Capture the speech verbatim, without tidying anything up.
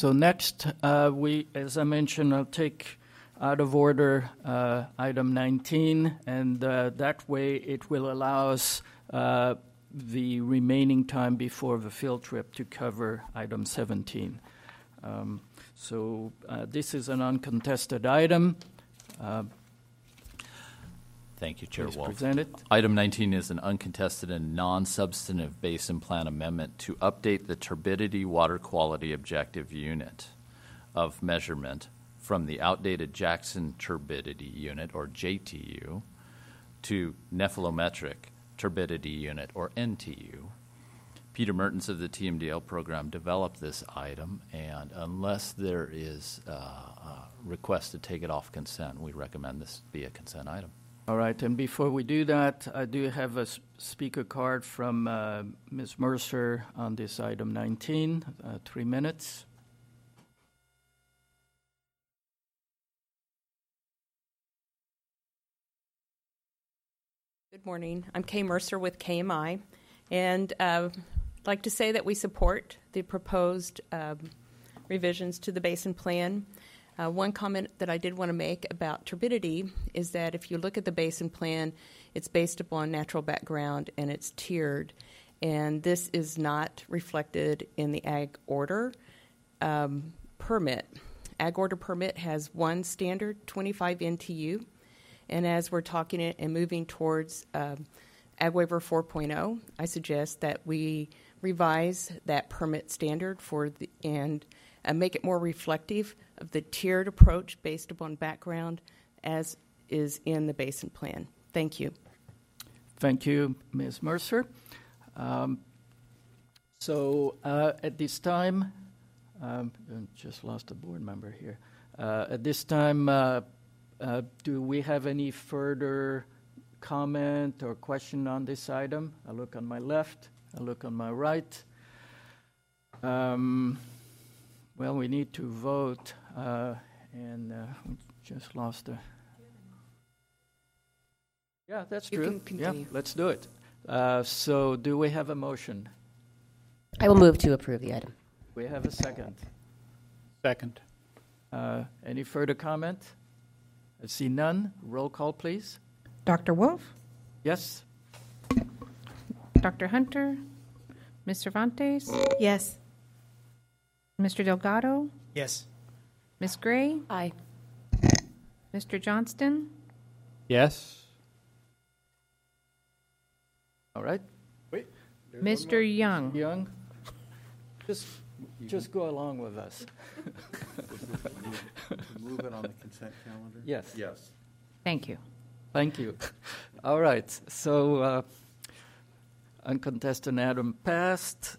So next, uh, we, as I mentioned, I'll take out of order uh, item nineteen, and uh, that way it will allow us uh, the remaining time before the field trip to cover item seventeen. Um, so uh, this is an uncontested item. Uh, Thank you, Chair Please Wolf. present it. Item nineteen is an uncontested and non-substantive basin plan amendment to update the turbidity water quality objective unit of measurement from the outdated Jackson Turbidity Unit, or J T U, to Nephelometric Turbidity Unit, or N T U. Peter Mertens of the T M D L program developed this item, and unless there is uh, a request to take it off consent, we recommend this be a consent item. All right, and before we do that, I do have a s- speaker card from uh, Miz Mercer on this item nineteen, uh, three minutes. Good morning. I'm Kay Mercer with K M I, and uh, I'd like to say that we support the proposed um, revisions to the basin plan. Uh, one comment that I did want to make about turbidity is that if you look at the basin plan, it's based upon natural background and it's tiered, and this is not reflected in the ag order um, permit. Ag order permit has one standard, twenty-five N T U, and as we're talking it and moving towards um, Ag Waiver four point oh, I suggest that we revise that permit standard for the, and uh, make it more reflective of the tiered approach based upon background as is in the basin plan. Thank you. Thank you, Miz Mercer. Um, so uh, at this time, um, I just lost a board member here. Uh, at this time, uh, uh, do we have any further comment or question on this item? I look on my left, I look on my right. Um, well, we need to vote, uh, and uh, we just lost a... Yeah, that's You true. can Yeah, continue. let's do it. Uh, so do we have a motion? I will move to approve the item. We have a second. Second. Uh, any further comment? I see none. Roll call, please. Doctor Wolf, Yes? Doctor Hunter, Miz Cervantes, Yes. Mister Delgado, Yes. Miz Gray, Aye. Mister Johnston, Yes. All right. Wait. Mister Young. Young? Just, just go along with us. Move it on the consent calendar? Yes. Yes. Thank you. Thank you. All right. So, uh, uncontested item passed.